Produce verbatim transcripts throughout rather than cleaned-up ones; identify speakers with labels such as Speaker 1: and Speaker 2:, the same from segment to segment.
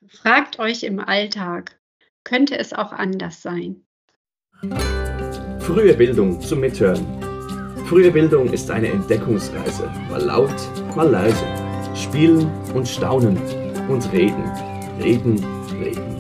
Speaker 1: Fragt euch im Alltag, könnte es auch anders sein?
Speaker 2: Frühe Bildung zum Mithören. Frühe Bildung ist eine Entdeckungsreise, mal laut, mal leise. Spielen und staunen und reden, reden, reden.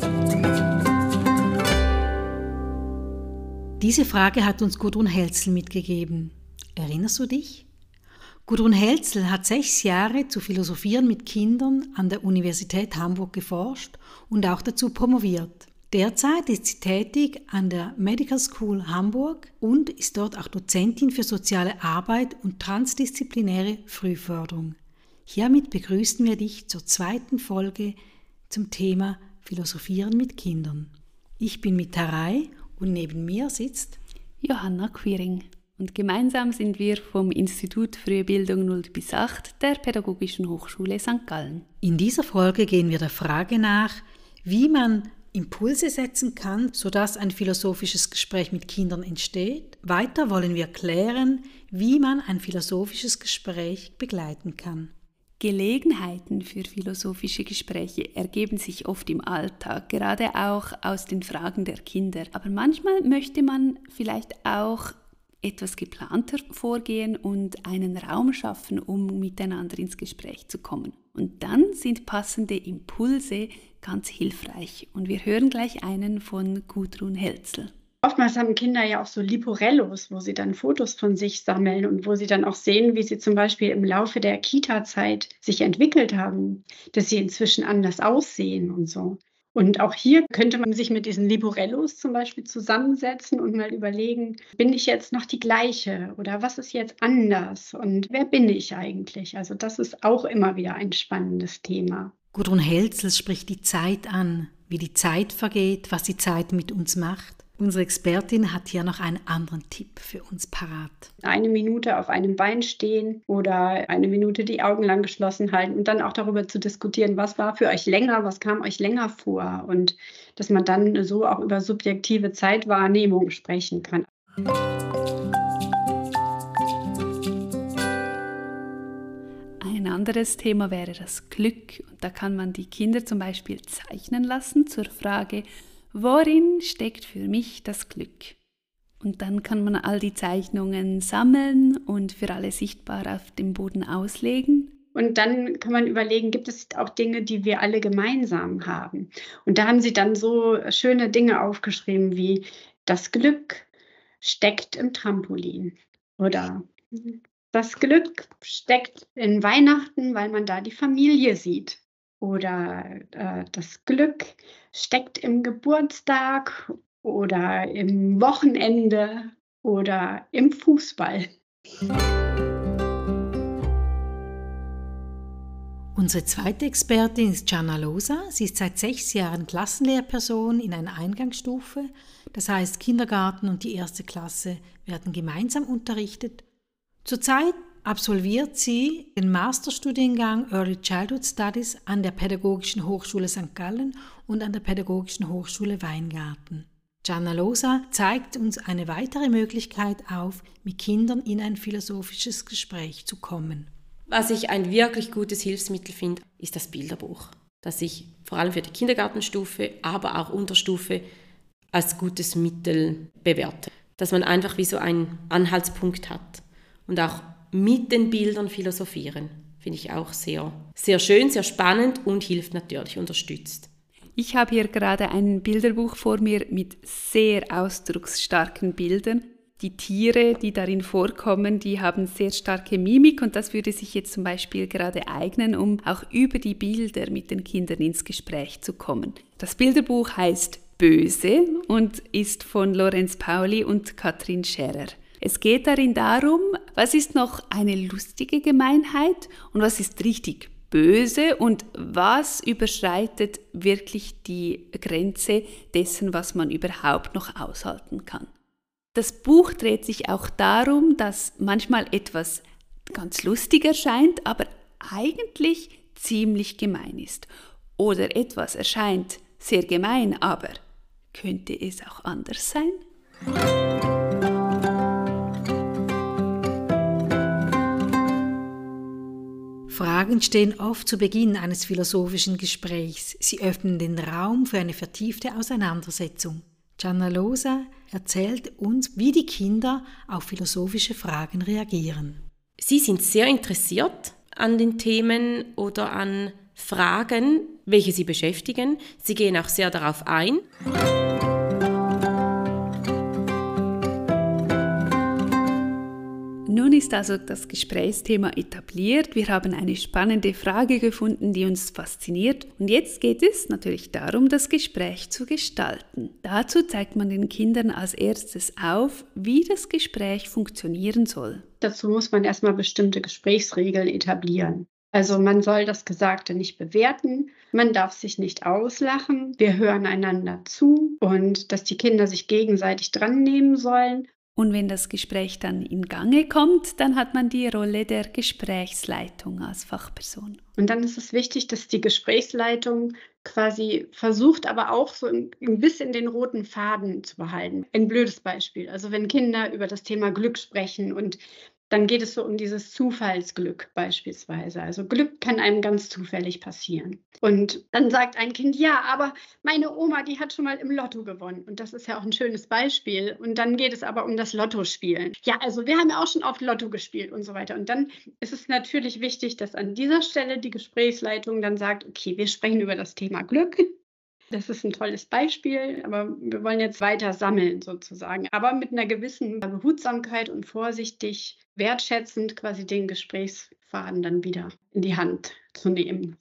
Speaker 3: Diese Frage hat uns Gudrun Helzel mitgegeben. Erinnerst du dich? Gudrun Helzel hat sechs Jahre zu Philosophieren mit Kindern an der Universität Hamburg geforscht und auch dazu promoviert. Derzeit ist sie tätig an der Medical School Hamburg und ist dort auch Dozentin für soziale Arbeit und transdisziplinäre Frühförderung. Hiermit begrüßen wir dich zur zweiten Folge zum Thema Philosophieren mit Kindern. Ich bin Mitarei und neben mir sitzt
Speaker 4: Johanna Quiring. Und gemeinsam sind wir vom Institut Frühe Bildung null bis acht der Pädagogischen Hochschule Sankt Gallen.
Speaker 3: In dieser Folge gehen wir der Frage nach, wie man Impulse setzen kann, sodass ein philosophisches Gespräch mit Kindern entsteht. Weiter wollen wir klären, wie man ein philosophisches Gespräch begleiten kann.
Speaker 4: Gelegenheiten für philosophische Gespräche ergeben sich oft im Alltag, gerade auch aus den Fragen der Kinder. Aber manchmal möchte man vielleicht auch etwas geplanter vorgehen und einen Raum schaffen, um miteinander ins Gespräch zu kommen. Und dann sind passende Impulse ganz hilfreich. Und wir hören gleich einen von Gudrun Helzel.
Speaker 1: Oftmals haben Kinder ja auch so Liporellos, wo sie dann Fotos von sich sammeln und wo sie dann auch sehen, wie sie zum Beispiel im Laufe der Kita-Zeit sich entwickelt haben, dass sie inzwischen anders aussehen und so. Und auch hier könnte man sich mit diesen Liporellos zum Beispiel zusammensetzen und mal überlegen, bin ich jetzt noch die gleiche oder was ist jetzt anders und wer bin ich eigentlich? Also das ist auch immer wieder ein spannendes Thema.
Speaker 3: Gudrun Helzel spricht die Zeit an, wie die Zeit vergeht, was die Zeit mit uns macht. Unsere Expertin hat hier noch einen anderen Tipp für uns parat.
Speaker 1: Eine Minute auf einem Bein stehen oder eine Minute die Augen lang geschlossen halten und dann auch darüber zu diskutieren, was war für euch länger, was kam euch länger vor und dass man dann so auch über subjektive Zeitwahrnehmung sprechen kann.
Speaker 4: Ein anderes Thema wäre das Glück. Und da kann man die Kinder zum Beispiel zeichnen lassen zur Frage, worin steckt für mich das Glück? Und dann kann man all die Zeichnungen sammeln und für alle sichtbar auf dem Boden auslegen.
Speaker 1: Und dann kann man überlegen, gibt es auch Dinge, die wir alle gemeinsam haben? Und da haben sie dann so schöne Dinge aufgeschrieben wie, das Glück steckt im Trampolin oder das Glück steckt in Weihnachten, weil man da die Familie sieht. Oder äh, das Glück steckt im Geburtstag oder im Wochenende oder im Fußball.
Speaker 3: Unsere zweite Expertin ist Gianna Losa. Sie ist seit sechs Jahren Klassenlehrperson in einer Eingangsstufe. Das heißt, Kindergarten und die erste Klasse werden gemeinsam unterrichtet. Zurzeit absolviert sie den Masterstudiengang Early Childhood Studies an der Pädagogischen Hochschule Sankt Gallen und an der Pädagogischen Hochschule Weingarten. Gianna Losa zeigt uns eine weitere Möglichkeit auf, mit Kindern in ein philosophisches Gespräch zu kommen.
Speaker 5: Was ich ein wirklich gutes Hilfsmittel finde, ist das Bilderbuch, das ich vor allem für die Kindergartenstufe, aber auch Unterstufe als gutes Mittel bewerte. Dass man einfach wie so einen Anhaltspunkt hat und auch mit den Bildern philosophieren. Finde ich auch sehr, sehr schön, sehr spannend und hilft natürlich, unterstützt.
Speaker 4: Ich habe hier gerade ein Bilderbuch vor mir mit sehr ausdrucksstarken Bildern. Die Tiere, die darin vorkommen, die haben sehr starke Mimik und das würde sich jetzt zum Beispiel gerade eignen, um auch über die Bilder mit den Kindern ins Gespräch zu kommen. Das Bilderbuch heißt Böse und ist von Lorenz Pauli und Katrin Scherer. Es geht darin darum, was ist noch eine lustige Gemeinheit und was ist richtig böse und was überschreitet wirklich die Grenze dessen, was man überhaupt noch aushalten kann. Das Buch dreht sich auch darum, dass manchmal etwas ganz lustig erscheint, aber eigentlich ziemlich gemein ist. Oder etwas erscheint sehr gemein, aber könnte es auch anders sein?
Speaker 3: Fragen stehen oft zu Beginn eines philosophischen Gesprächs. Sie öffnen den Raum für eine vertiefte Auseinandersetzung. Gianna Losa erzählt uns, wie die Kinder auf philosophische Fragen reagieren.
Speaker 5: Sie sind sehr interessiert an den Themen oder an Fragen, welche sie beschäftigen. Sie gehen auch sehr darauf ein.
Speaker 4: Nun ist also das Gesprächsthema etabliert. Wir haben eine spannende Frage gefunden, die uns fasziniert. Und jetzt geht es natürlich darum, das Gespräch zu gestalten. Dazu zeigt man den Kindern als erstes auf, wie das Gespräch funktionieren soll.
Speaker 1: Dazu muss man erstmal bestimmte Gesprächsregeln etablieren. Also man soll das Gesagte nicht bewerten, man darf sich nicht auslachen, wir hören einander zu und dass die Kinder sich gegenseitig dran nehmen sollen.
Speaker 4: Und wenn das Gespräch dann in Gange kommt, dann hat man die Rolle der Gesprächsleitung als Fachperson.
Speaker 1: Und dann ist es wichtig, dass die Gesprächsleitung quasi versucht, aber auch so ein bisschen den roten Faden zu behalten. Ein blödes Beispiel, also wenn Kinder über das Thema Glück sprechen und dann geht es so um dieses Zufallsglück beispielsweise. Also Glück kann einem ganz zufällig passieren. Und dann sagt ein Kind, ja, aber meine Oma, die hat schon mal im Lotto gewonnen. Und das ist ja auch ein schönes Beispiel. Und dann geht es aber um das Lottospielen. Ja, also wir haben ja auch schon oft Lotto gespielt und so weiter. Und dann ist es natürlich wichtig, dass an dieser Stelle die Gesprächsleitung dann sagt, okay, wir sprechen über das Thema Glück. Das ist ein tolles Beispiel, aber wir wollen jetzt weiter sammeln sozusagen. Aber mit einer gewissen Behutsamkeit und vorsichtig, wertschätzend quasi den Gesprächsfaden dann wieder in die Hand zu nehmen.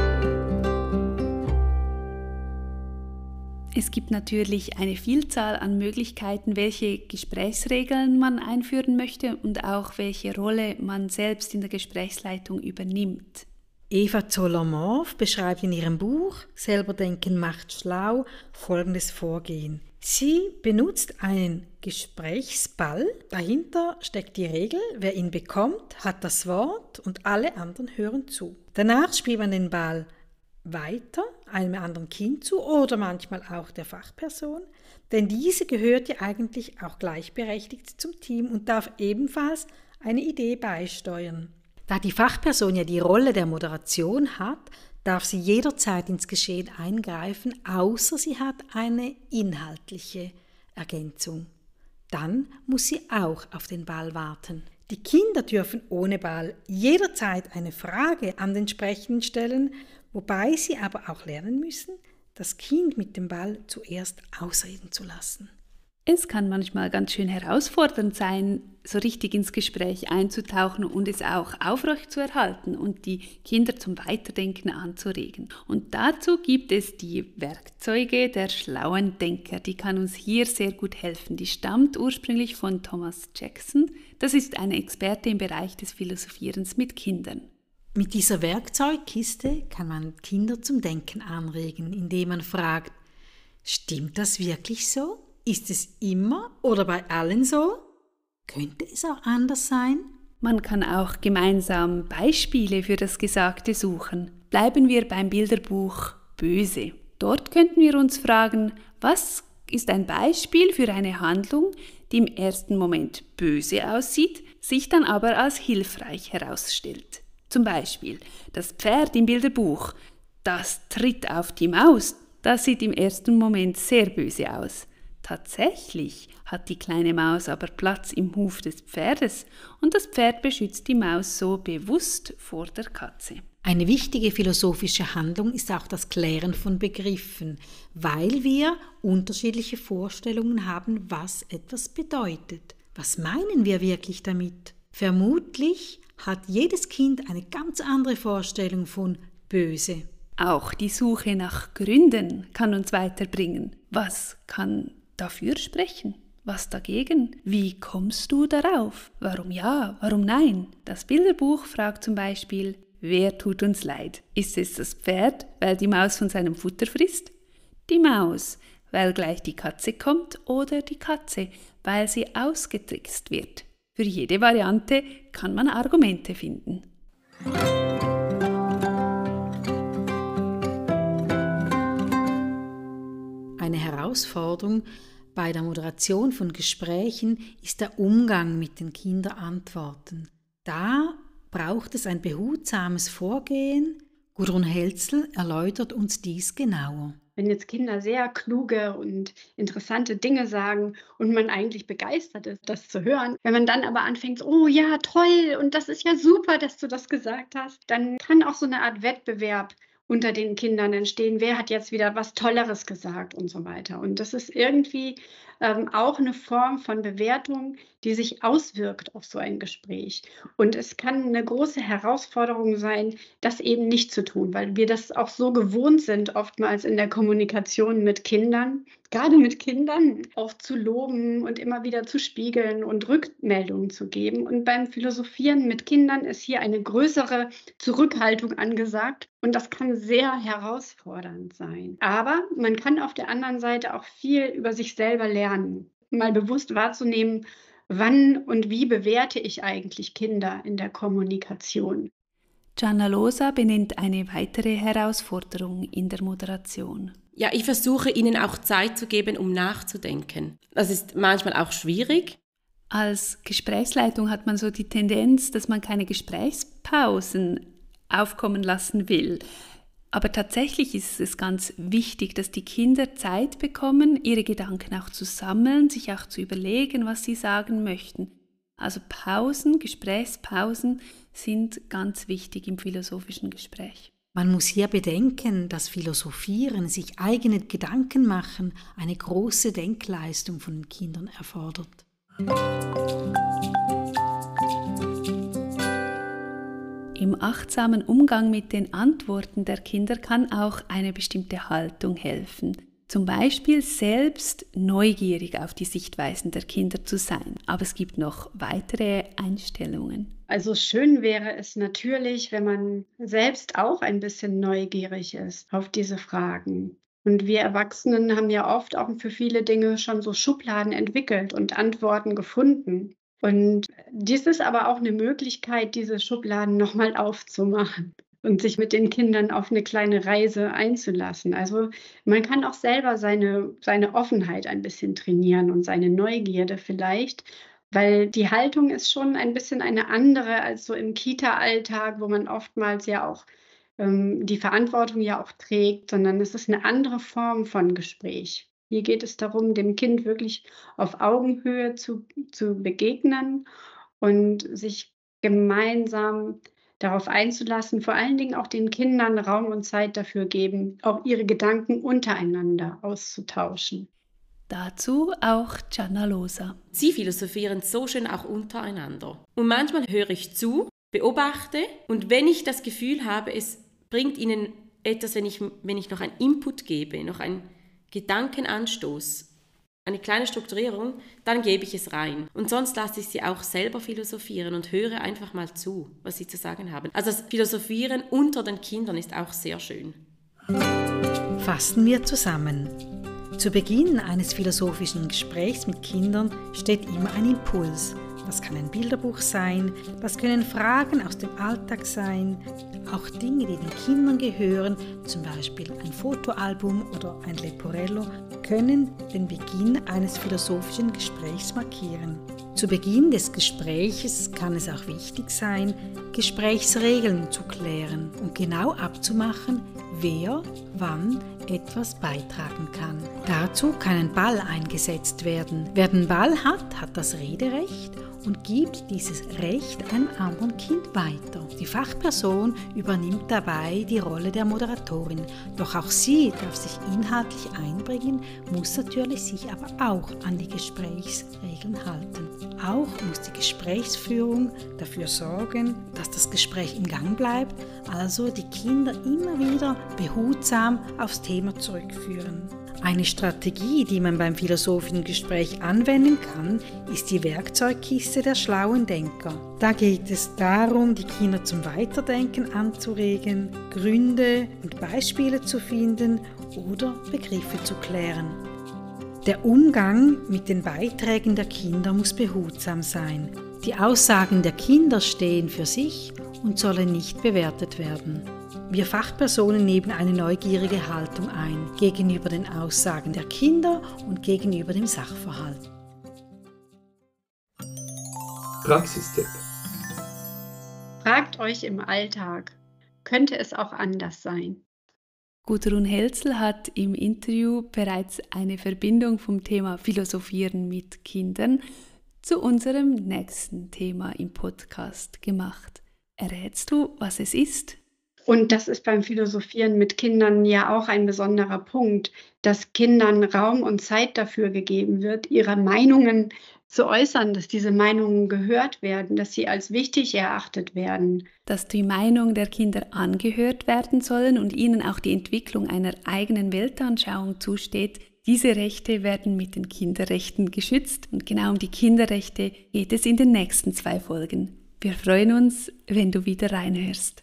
Speaker 4: Es gibt natürlich eine Vielzahl an Möglichkeiten, welche Gesprächsregeln man einführen möchte und auch welche Rolle man selbst in der Gesprächsleitung übernimmt.
Speaker 3: Eva Zoller-Morf beschreibt in ihrem Buch »Selber denken macht schlau« folgendes Vorgehen. Sie benutzt einen Gesprächsball. Dahinter steckt die Regel, wer ihn bekommt, hat das Wort und alle anderen hören zu. Danach spielt man den Ball weiter, einem anderen Kind zu oder manchmal auch der Fachperson, denn diese gehört ja eigentlich auch gleichberechtigt zum Team und darf ebenfalls eine Idee beisteuern. Da die Fachperson ja die Rolle der Moderation hat, darf sie jederzeit ins Geschehen eingreifen, außer sie hat eine inhaltliche Ergänzung. Dann muss sie auch auf den Ball warten. Die Kinder dürfen ohne Ball jederzeit eine Frage an den Sprechenden stellen, wobei sie aber auch lernen müssen, das Kind mit dem Ball zuerst ausreden zu lassen.
Speaker 4: Es kann manchmal ganz schön herausfordernd sein, so richtig ins Gespräch einzutauchen und es auch aufrecht zu erhalten und die Kinder zum Weiterdenken anzuregen. Und dazu gibt es die Werkzeuge der schlauen Denker. Die kann uns hier sehr gut helfen. Die stammt ursprünglich von Thomas Jackson. Das ist ein Experte im Bereich des Philosophierens mit Kindern.
Speaker 3: Mit dieser Werkzeugkiste kann man Kinder zum Denken anregen, indem man fragt, stimmt das wirklich so? Ist es immer oder bei allen so? Könnte es auch anders sein?
Speaker 4: Man kann auch gemeinsam Beispiele für das Gesagte suchen. Bleiben wir beim Bilderbuch Böse. Dort könnten wir uns fragen, was ist ein Beispiel für eine Handlung, die im ersten Moment böse aussieht, sich dann aber als hilfreich herausstellt. Zum Beispiel das Pferd im Bilderbuch, das tritt auf die Maus. Das sieht im ersten Moment sehr böse aus. Tatsächlich hat die kleine Maus aber Platz im Huf des Pferdes und das Pferd beschützt die Maus so bewusst vor der Katze.
Speaker 3: Eine wichtige philosophische Handlung ist auch das Klären von Begriffen, weil wir unterschiedliche Vorstellungen haben, was etwas bedeutet. Was meinen wir wirklich damit? Vermutlich hat jedes Kind eine ganz andere Vorstellung von böse.
Speaker 4: Auch die Suche nach Gründen kann uns weiterbringen. Was kann dafür sprechen? Was dagegen? Wie kommst du darauf? Warum ja? Warum nein? Das Bilderbuch fragt zum Beispiel, wer tut uns leid? Ist es das Pferd, weil die Maus von seinem Futter frisst? Die Maus, weil gleich die Katze kommt? Oder die Katze, weil sie ausgetrickst wird? Für jede Variante kann man Argumente finden.
Speaker 3: Eine Herausforderung bei der Moderation von Gesprächen ist der Umgang mit den Kinderantworten. Da braucht es ein behutsames Vorgehen? Gudrun Helzel erläutert uns dies genauer.
Speaker 1: Wenn jetzt Kinder sehr kluge und interessante Dinge sagen und man eigentlich begeistert ist, das zu hören, wenn man dann aber anfängt, oh ja, toll und das ist ja super, dass du das gesagt hast, dann kann auch so eine Art Wettbewerb unter den Kindern entstehen, wer hat jetzt wieder was Tolleres gesagt und so weiter. Und das ist irgendwie ähm, auch eine Form von Bewertung, die sich auswirkt auf so ein Gespräch. Und es kann eine große Herausforderung sein, das eben nicht zu tun, weil wir das auch so gewohnt sind, oftmals in der Kommunikation mit Kindern, gerade mit Kindern, auch zu loben und immer wieder zu spiegeln und Rückmeldungen zu geben. Und beim Philosophieren mit Kindern ist hier eine größere Zurückhaltung angesagt. Und das kann sehr herausfordernd sein. Aber man kann auf der anderen Seite auch viel über sich selber lernen. Mal bewusst wahrzunehmen, wann und wie bewerte ich eigentlich Kinder in der Kommunikation.
Speaker 4: Gianna Losa benennt eine weitere Herausforderung in der Moderation.
Speaker 5: Ja, ich versuche ihnen auch Zeit zu geben, um nachzudenken. Das ist manchmal auch schwierig.
Speaker 4: Als Gesprächsleitung hat man so die Tendenz, dass man keine Gesprächspausen aufkommen lassen will. Aber tatsächlich ist es ganz wichtig, dass die Kinder Zeit bekommen, ihre Gedanken auch zu sammeln, sich auch zu überlegen, was sie sagen möchten. Also Pausen, Gesprächspausen sind ganz wichtig im philosophischen Gespräch.
Speaker 3: Man muss hier bedenken, dass Philosophieren, sich eigene Gedanken machen, eine große Denkleistung von den Kindern erfordert.
Speaker 4: Im achtsamen Umgang mit den Antworten der Kinder kann auch eine bestimmte Haltung helfen. Zum Beispiel selbst neugierig auf die Sichtweisen der Kinder zu sein. Aber es gibt noch weitere Einstellungen.
Speaker 1: Also schön wäre es natürlich, wenn man selbst auch ein bisschen neugierig ist auf diese Fragen. Und wir Erwachsenen haben ja oft auch für viele Dinge schon so Schubladen entwickelt und Antworten gefunden. Und dies ist aber auch eine Möglichkeit, diese Schubladen nochmal aufzumachen und sich mit den Kindern auf eine kleine Reise einzulassen. Also man kann auch selber seine, seine Offenheit ein bisschen trainieren und seine Neugierde vielleicht, weil die Haltung ist schon ein bisschen eine andere als so im Kita-Alltag, wo man oftmals ja auch ähm, die Verantwortung ja auch trägt, sondern es ist eine andere Form von Gespräch. Hier geht es darum, dem Kind wirklich auf Augenhöhe zu, zu begegnen und sich gemeinsam darauf einzulassen, vor allen Dingen auch den Kindern Raum und Zeit dafür geben, auch ihre Gedanken untereinander auszutauschen.
Speaker 4: Dazu auch Gianna Losa.
Speaker 5: Sie philosophieren so schön auch untereinander. Und manchmal höre ich zu, beobachte und wenn ich das Gefühl habe, es bringt ihnen etwas, wenn ich, wenn ich noch einen Input gebe, noch ein Gedankenanstoß, eine kleine Strukturierung, dann gebe ich es rein. Und sonst lasse ich sie auch selber philosophieren und höre einfach mal zu, was sie zu sagen haben. Also das Philosophieren unter den Kindern ist auch sehr schön.
Speaker 3: Fassen wir zusammen. Zu Beginn eines philosophischen Gesprächs mit Kindern steht immer ein Impuls. Das kann ein Bilderbuch sein, das können Fragen aus dem Alltag sein, auch Dinge, die den Kindern gehören, zum Beispiel ein Fotoalbum oder ein Leporello, können den Beginn eines philosophischen Gesprächs markieren. Zu Beginn des Gesprächs kann es auch wichtig sein, Gesprächsregeln zu klären und genau abzumachen, wer wann etwas beitragen kann. Dazu kann ein Ball eingesetzt werden. Wer den Ball hat, hat das Rederecht und gibt dieses Recht einem anderen Kind weiter. Die Fachperson übernimmt dabei die Rolle der Moderatorin. Doch auch sie darf sich inhaltlich einbringen, muss natürlich sich aber auch an die Gesprächsregeln halten. Auch muss die Gesprächsführung dafür sorgen, dass das Gespräch im Gang bleibt, also die Kinder immer wieder behutsam aufs Thema zurückführen. Eine Strategie, die man beim philosophischen Gespräch anwenden kann, ist die Werkzeugkiste der schlauen Denker. Da geht es darum, die Kinder zum Weiterdenken anzuregen, Gründe und Beispiele zu finden oder Begriffe zu klären. Der Umgang mit den Beiträgen der Kinder muss behutsam sein. Die Aussagen der Kinder stehen für sich und sollen nicht bewertet werden. Wir Fachpersonen nehmen eine neugierige Haltung ein gegenüber den Aussagen der Kinder und gegenüber dem
Speaker 1: Fragt euch im Alltag, könnte es auch anders sein?
Speaker 4: Gudrun Helzel hat im Interview bereits eine Verbindung vom Thema Philosophieren mit Kindern zu unserem nächsten Thema im Podcast gemacht. Errätst du, was es ist?
Speaker 1: Und das ist beim Philosophieren mit Kindern ja auch ein besonderer Punkt, dass Kindern Raum und Zeit dafür gegeben wird, ihre Meinungen zu äußern, dass diese Meinungen gehört werden, dass sie als wichtig erachtet werden.
Speaker 4: Dass die Meinung der Kinder angehört werden sollen und ihnen auch die Entwicklung einer eigenen Weltanschauung zusteht. Diese Rechte werden mit den Kinderrechten geschützt und genau um die Kinderrechte geht es in den nächsten zwei Folgen. Wir freuen uns, wenn du wieder reinhörst.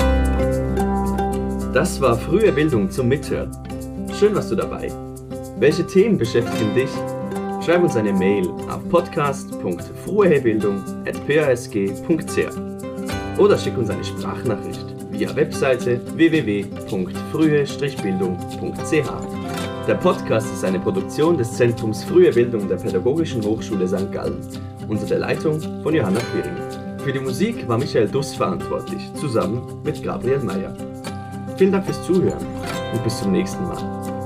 Speaker 2: Das war Frühe Bildung zum Mithören. Schön warst du dabei. Welche Themen beschäftigen dich? Schreib uns eine Mail auf podcast punkt fruehebildung at p a s g punkt c h oder schick uns eine Sprachnachricht via Webseite w w w punkt frühe bildung punkt c h. Der Podcast ist eine Produktion des Zentrums Frühe Bildung der Pädagogischen Hochschule Sankt Gallen unter der Leitung von Johanna Quiring. Für die Musik war Michael Duss verantwortlich, zusammen mit Gabriel Meyer. Vielen Dank fürs Zuhören und bis zum nächsten Mal.